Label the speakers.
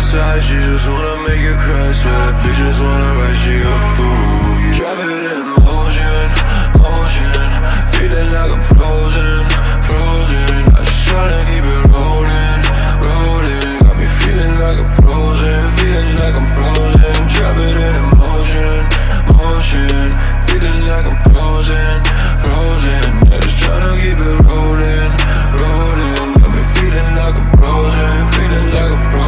Speaker 1: side, she just wanna make you cry. Swear, bitches wanna write you a fool. You drive it in